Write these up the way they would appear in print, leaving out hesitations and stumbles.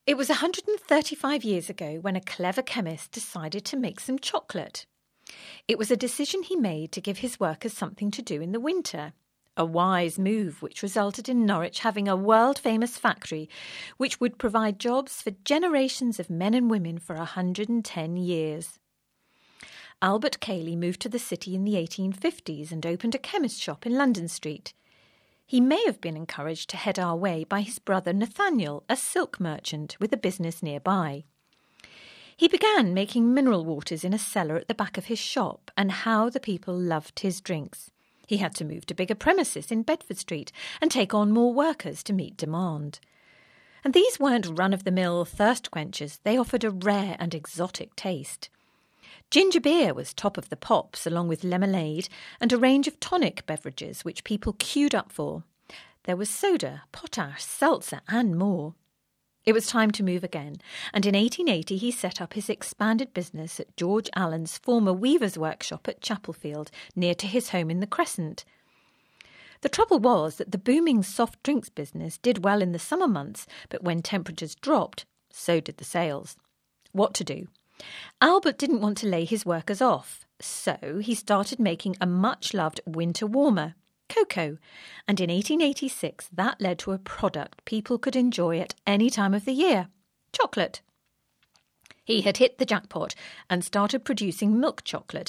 It was 135 years ago when a clever chemist decided to make some chocolate. It was a decision he made to give his workers something to do in the winter. A wise move which resulted in Norwich having a world-famous factory which would provide jobs for generations of men and women for 110 years. Albert Cayley moved to the city in the 1850s and opened a chemist shop in London Street. He may have been encouraged to head our way by his brother Nathaniel, a silk merchant with a business nearby. He began making mineral waters in a cellar at the back of his shop, and how the people loved his drinks. He had to move to bigger premises in Bedford Street and take on more workers to meet demand. And these weren't run-of-the-mill thirst quenchers. They offered a rare and exotic taste. Ginger beer was top of the pops, along with lemonade and a range of tonic beverages which people queued up for. There was soda, potash, seltzer and more. It was time to move again, and in 1880 he set up his expanded business at George Allen's former weaver's workshop at Chapelfield, near to his home in the Crescent. The trouble was that the booming soft drinks business did well in the summer months, but when temperatures dropped, so did the sales. What to do? Albert didn't want to lay his workers off, so he started making a much-loved winter warmer, cocoa, and in 1886 that led to a product people could enjoy at any time of the year, chocolate. He had hit the jackpot and started producing milk chocolate,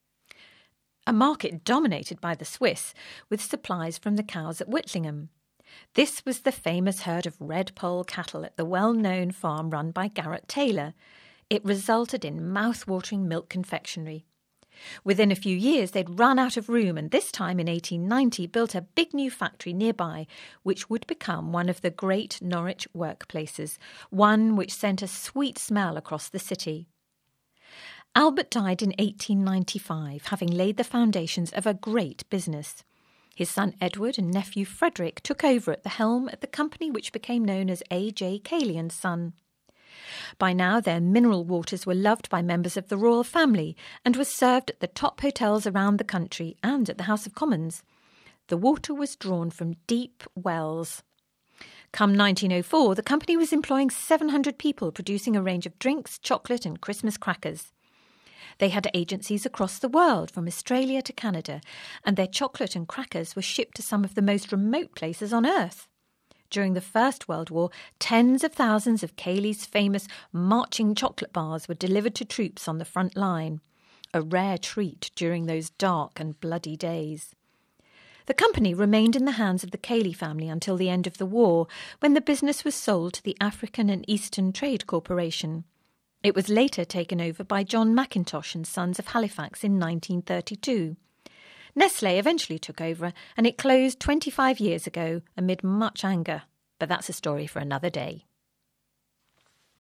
a market dominated by the Swiss, with supplies from the cows at Whitlingham. This was the famous herd of red poll cattle at the well-known farm run by Garrett Taylor. It resulted in mouth-watering milk confectionery. Within a few years, they'd run out of room and this time in 1890 built a big new factory nearby, which would become one of the great Norwich workplaces, one which sent a sweet smell across the city. Albert died in 1895, having laid the foundations of a great business. His son Edward and nephew Frederick took over at the helm at the company which became known as A.J. Cayley and Son. By now their mineral waters were loved by members of the royal family and were served at the top hotels around the country and at the House of Commons. The water was drawn from deep wells. Come 1904, the company was employing 700 people producing a range of drinks, chocolate and Christmas crackers. They had agencies across the world, from Australia to Canada, and their chocolate and crackers were shipped to some of the most remote places on earth. During the First World War, tens of thousands of Cayley's famous marching chocolate bars were delivered to troops on the front line, a rare treat during those dark and bloody days. The company remained in the hands of the Cayley family until the end of the war, when the business was sold to the African and Eastern Trade Corporation. It was later taken over by John Mackintosh and Sons of Halifax in 1932. Nestlé eventually took over, and it closed 25 years ago amid much anger. But that's a story for another day.